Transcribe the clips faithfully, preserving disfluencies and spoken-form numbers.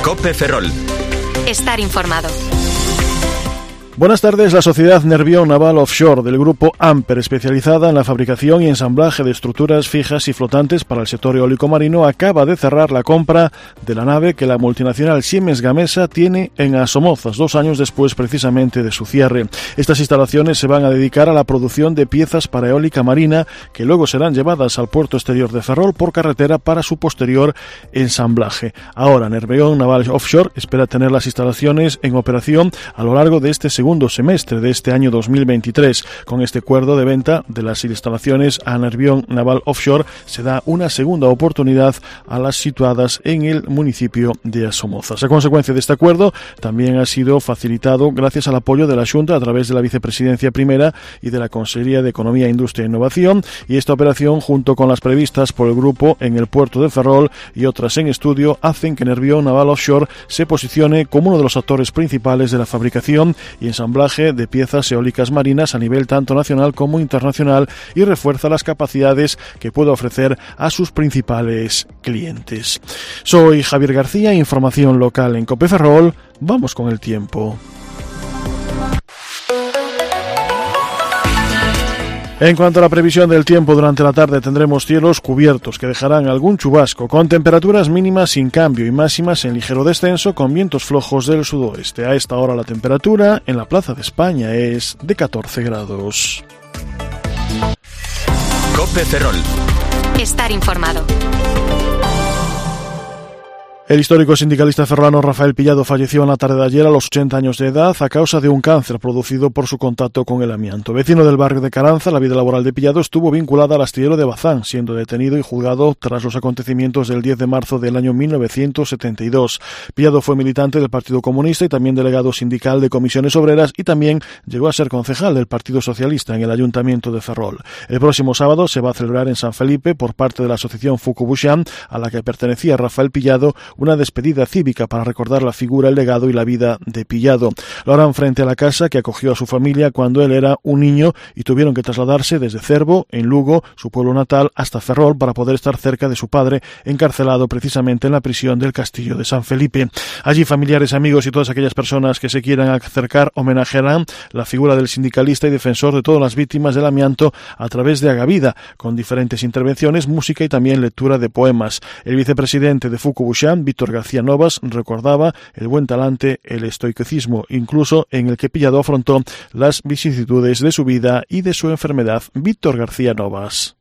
COPE Ferrol. Estar informado. Buenas tardes. La sociedad Nervión Naval Offshore del grupo Amper, especializada en la fabricación y ensamblaje de estructuras fijas y flotantes para el sector eólico marino, acaba de cerrar la compra de la nave que la multinacional Siemens Gamesa tiene en Asomozas, dos años después precisamente de su cierre. Estas instalaciones se van a dedicar a la producción de piezas para eólica marina que luego serán llevadas al puerto exterior de Ferrol por carretera para su posterior ensamblaje. Ahora, Nervión Naval Offshore espera tener las instalaciones en operación a lo largo de este segundo segundo semestre de este año dos mil veintitrés. Con este acuerdo de venta de las instalaciones a Nervión Naval Offshore se da una segunda oportunidad a las situadas en el municipio de Asomozas. A consecuencia de este acuerdo también ha sido facilitado gracias al apoyo de la Xunta a través de la Vicepresidencia Primera y de la Consellería de Economía, Industria e Innovación, y esta operación, junto con las previstas por el grupo en el puerto de Ferrol y otras en estudio, hacen que Nervión Naval Offshore se posicione como uno de los actores principales de la fabricación y ensamblaje de piezas eólicas marinas a nivel tanto nacional como internacional, y refuerza las capacidades que puede ofrecer a sus principales clientes. Soy Javier García, información local en COPE Ferrol. Vamos con el tiempo. En cuanto a la previsión del tiempo, durante la tarde tendremos cielos cubiertos que dejarán algún chubasco, con temperaturas mínimas sin cambio y máximas en ligero descenso, con vientos flojos del sudoeste. A esta hora la temperatura en la Plaza de España es de catorce grados. COPE Ferrol. Estar informado. El histórico sindicalista ferrolano Rafael Pillado falleció en la tarde de ayer a los ochenta años de edad a causa de un cáncer producido por su contacto con el amianto. Vecino del barrio de Caranza, la vida laboral de Pillado estuvo vinculada al astillero de Bazán, siendo detenido y juzgado tras los acontecimientos del diez de marzo del año mil novecientos setenta y dos. Pillado fue militante del Partido Comunista y también delegado sindical de comisiones obreras, y también llegó a ser concejal del Partido Socialista en el Ayuntamiento de Ferrol. El próximo sábado se va a celebrar en San Felipe, por parte de la asociación Fukubusham, a la que pertenecía Rafael Pillado, una despedida cívica para recordar la figura, el legado y la vida de Pillado. Lo harán frente a la casa que acogió a su familia cuando él era un niño y tuvieron que trasladarse desde Cervo, en Lugo, su pueblo natal, hasta Ferrol para poder estar cerca de su padre, encarcelado precisamente en la prisión del Castillo de San Felipe. Allí familiares, amigos y todas aquellas personas que se quieran acercar homenajearán la figura del sindicalista y defensor de todas las víctimas del amianto a través de Agavida, con diferentes intervenciones, música y también lectura de poemas. El vicepresidente de Fukubusham, Víctor García Novas, recordaba el buen talante, el estoicismo, incluso en el que Pillado afrontó las vicisitudes de su vida y de su enfermedad. Víctor García Novas.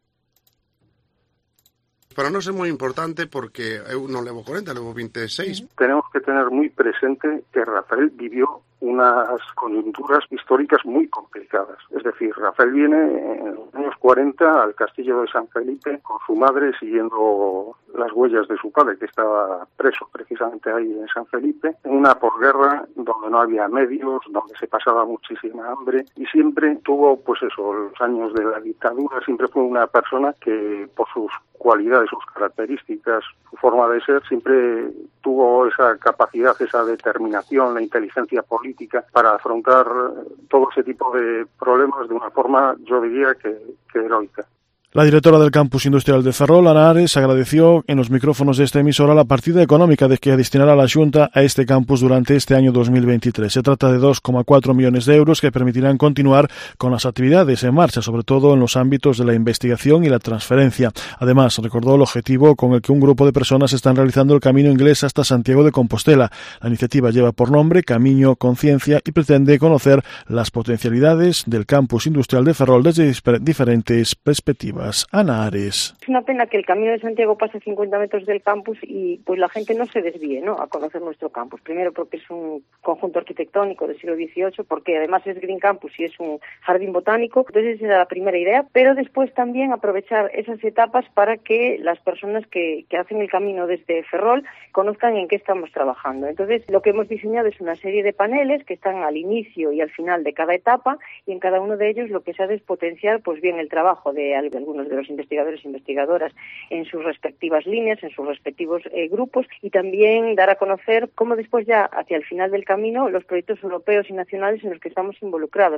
Para nós é moi importante porque eu non levo cuarenta, levo veintiséis. Tenemos que tener muy presente que Rafael vivió unas coyunturas históricas muy complicadas. Es decir, Rafael viene en los años cuarenta al castillo de San Felipe con su madre, siguiendo las huellas de su padre, que estaba preso precisamente ahí en San Felipe, en una posguerra donde no había medios, donde se pasaba muchísima hambre, y siempre tuvo, pues eso, los años de la dictadura. Siempre fue una persona que, por sus cualidades, sus características, su forma de ser, siempre tuvo esa capacidad, esa determinación, la inteligencia política para afrontar todo ese tipo de problemas de una forma, yo diría, que, que heroica. La directora del Campus Industrial de Ferrol, Ana Ares, agradeció en los micrófonos de esta emisora la partida económica de que destinará la Xunta a este campus durante este año dos mil veintitrés. Se trata de dos coma cuatro millones de euros que permitirán continuar con las actividades en marcha, sobre todo en los ámbitos de la investigación y la transferencia. Además, recordó el objetivo con el que un grupo de personas están realizando el camino inglés hasta Santiago de Compostela. La iniciativa lleva por nombre Camino Conciencia y pretende conocer las potencialidades del Campus Industrial de Ferrol desde diferentes perspectivas. Ana Ares. Es una pena que el Camino de Santiago pase cincuenta metros del campus y pues la gente no se desvíe, ¿no?, a conocer nuestro campus. Primero porque es un conjunto arquitectónico del siglo dieciocho, porque además es Green Campus y es un jardín botánico. Entonces esa era la primera idea, pero después también aprovechar esas etapas para que las personas que, que hacen el camino desde Ferrol conozcan en qué estamos trabajando. Entonces lo que hemos diseñado es una serie de paneles que están al inicio y al final de cada etapa, y en cada uno de ellos lo que se hace es potenciar pues bien el trabajo de algunos de los investigadores e investigadoras en sus respectivas líneas, en sus respectivos eh, grupos, y también dar a conocer cómo después ya hacia el final del camino los proyectos europeos y nacionales en los que estamos involucrados.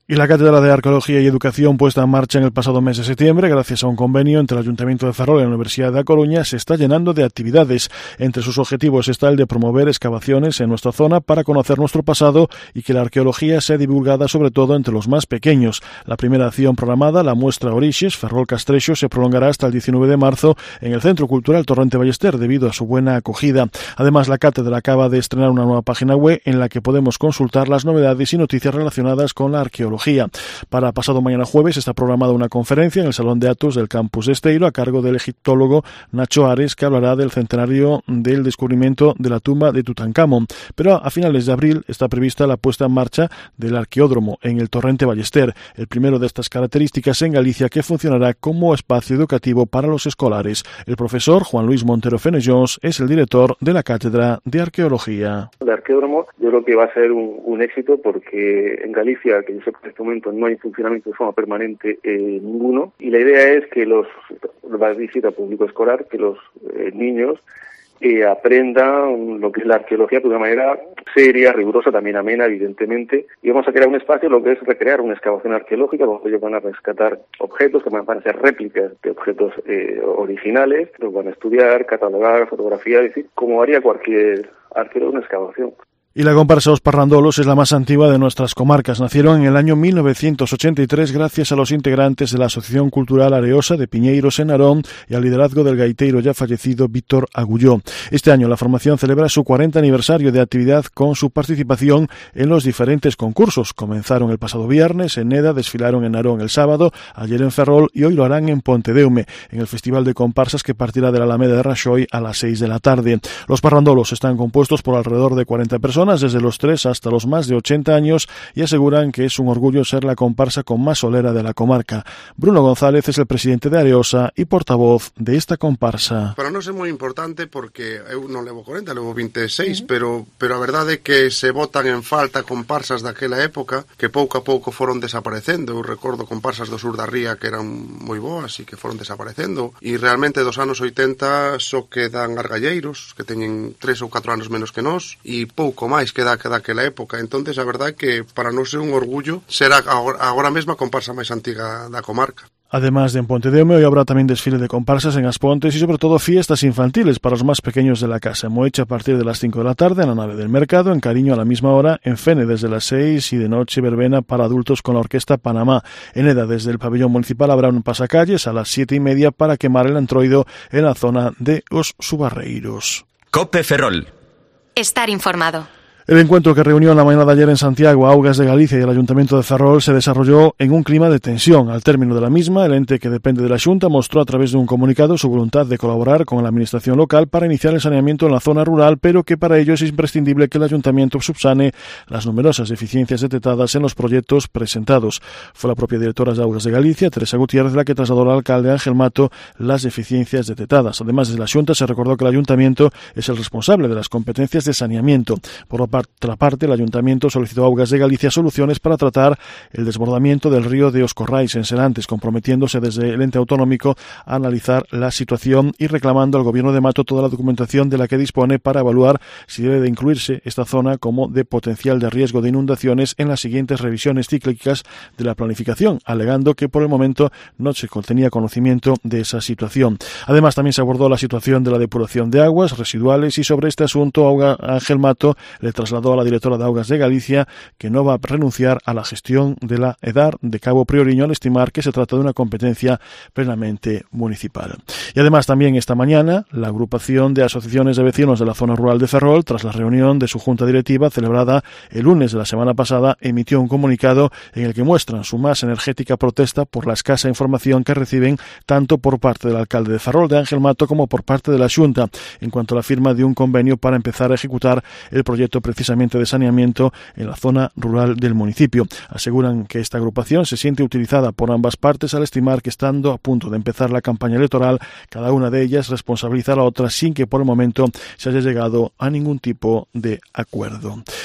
Y la Cátedra de Arqueología y Educación, puesta en marcha en el pasado mes de septiembre, gracias a un convenio entre el Ayuntamiento de Ferrol y la Universidad de A Coruña, se está llenando de actividades. Entre sus objetivos está el de promover excavaciones en nuestra zona para conocer nuestro pasado y que la arqueología sea divulgada sobre todo entre los más pequeños. La primera acción programada, la muestra Orixes, Ferrol Castrexo, se prolongará hasta el diecinueve de marzo en el Centro Cultural Torrente Ballester debido a su buena acogida. Además, la cátedra acaba de estrenar una nueva página web en la que podemos consultar las novedades y noticias relacionadas con la arqueología. Para pasado mañana jueves está programada una conferencia en el Salón de Actos del Campus de Esteiro a cargo del egiptólogo Nacho Ares, que hablará del centenario del descubrimiento de la tumba de Tutankamón. Pero a finales de abril está prevista la puesta en marcha del arqueódromo en el Torrente Ballester, el primero de estas características en Galicia, que funcionará como espacio educativo para los escolares. El profesor Juan Luis Montero Fenellons es el director de la Cátedra de Arqueología. El arqueódromo yo creo que va a ser un, un éxito porque en Galicia, que yo sé que en este momento no hay funcionamiento de forma permanente eh, ninguno, y la idea es que los, va a dirigir al público escolar, que los eh, niños eh, aprendan lo que es la arqueología de una manera seria, rigurosa, también amena, evidentemente, y vamos a crear un espacio, lo que es recrear una excavación arqueológica, donde ellos van a rescatar objetos que van a ser réplicas de objetos eh, originales, los van a estudiar, catalogar, fotografiar, es decir, como haría cualquier arqueólogo en una excavación. Y la comparsa Os Parrandolos es la más antigua de nuestras comarcas. Nacieron en el año mil novecientos ochenta y tres gracias a los integrantes de la Asociación Cultural Areosa de Piñeiros en Narón y al liderazgo del gaiteiro ya fallecido Víctor Agulló. Este año la formación celebra su cuarenta aniversario de actividad con su participación en los diferentes concursos. Comenzaron el pasado viernes en Neda, desfilaron en Narón el sábado, ayer en Ferrol y hoy lo harán en Pontedeume, en el Festival de Comparsas que partirá de la Alameda de Raxoi a las seis de la tarde. Los Parrandolos están compuestos por alrededor de cuarenta personas, desde los tres hasta los más de ochenta años, y aseguran que es un orgullo ser la comparsa con más solera de la comarca. Bruno González es el presidente de Areosa y portavoz de esta comparsa. Para nós é moi importante porque eu non levo cuarenta, levo vinte e seis, uh-huh. pero pero a verdade é que se botan en falta comparsas daquela época que pouco a pouco foron desaparecendo. Eu recordo comparsas do sur da ría que eran moi boas e que foron desaparecendo, e realmente dos anos oitenta só quedan argalleiros que teñen tres ou catro anos menos que nós e pouco máis que da que daquela época. Entonces a verdade é que para nós é un orgullo ser agora, agora mesmo a comparsa máis antiga da comarca. Además de en Pontedeume, hoy habrá también desfile de comparsas en Aspontes y sobre todo fiestas infantiles para los más pequeños de la casa. En Moeche a partir de las cinco de la tarde, en la nave del mercado, en Cariño a la misma hora, en Fene desde las seis y de noche verbena para adultos con la orquesta Panamá. En Eda desde el pabellón municipal habrá un pasacalles a las siete y media para quemar el antroido en la zona de Os Subarreiros. Cope Ferrol. Estar informado. El encuentro que reunió en la mañana de ayer en Santiago a Augas de Galicia y el Ayuntamiento de Ferrol se desarrolló en un clima de tensión. Al término de la misma, el ente que depende de la Xunta mostró a través de un comunicado su voluntad de colaborar con la administración local para iniciar el saneamiento en la zona rural, pero que para ello es imprescindible que el Ayuntamiento subsane las numerosas deficiencias detectadas en los proyectos presentados. Fue la propia directora de Augas de Galicia, Teresa Gutiérrez, la que trasladó al alcalde Ángel Mato las deficiencias detectadas. Además, desde la Xunta se recordó que el Ayuntamiento es el responsable de las competencias de saneamiento. Por Por otra parte, el Ayuntamiento solicitó a Augas de Galicia soluciones para tratar el desbordamiento del río de Os Corrais en Serantes, comprometiéndose desde el ente autonómico a analizar la situación y reclamando al Gobierno de Mato toda la documentación de la que dispone para evaluar si debe de incluirse esta zona como de potencial de riesgo de inundaciones en las siguientes revisiones cíclicas de la planificación, alegando que por el momento no se tenía conocimiento de esa situación. Además, también se abordó la situación de la depuración de aguas residuales y sobre este asunto Ángel Mato le trasladó a la directora de Augas de Galicia que no va a renunciar a la gestión de la EDAR de Cabo Prioriño al estimar que se trata de una competencia plenamente municipal. Y además también esta mañana la agrupación de asociaciones de vecinos de la zona rural de Ferrol, tras la reunión de su junta directiva celebrada el lunes de la semana pasada, emitió un comunicado en el que muestran su más energética protesta por la escasa información que reciben tanto por parte del alcalde de Ferrol, de Ángel Mato, como por parte de la Xunta en cuanto a la firma de un convenio para empezar a ejecutar el proyecto precisamente de saneamiento en la zona rural del municipio. Aseguran que esta agrupación se siente utilizada por ambas partes al estimar que estando a punto de empezar la campaña electoral, cada una de ellas responsabiliza a la otra sin que por el momento se haya llegado a ningún tipo de acuerdo.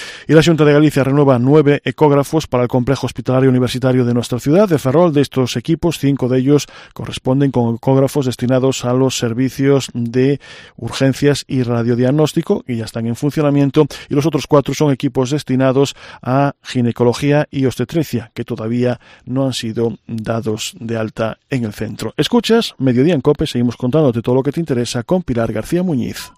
Y la Xunta de Galicia renueva nueve ecógrafos para el complejo hospitalario universitario de nuestra ciudad de Ferrol. De estos equipos, cinco de ellos corresponden con ecógrafos destinados a los servicios de urgencias y radiodiagnóstico, y ya están en funcionamiento, y los otros cuatro son equipos destinados a ginecología y obstetricia, que todavía no han sido dados de alta en el centro. Escuchas Mediodía en COPE, seguimos contándote todo lo que te interesa con Pilar García Muñiz.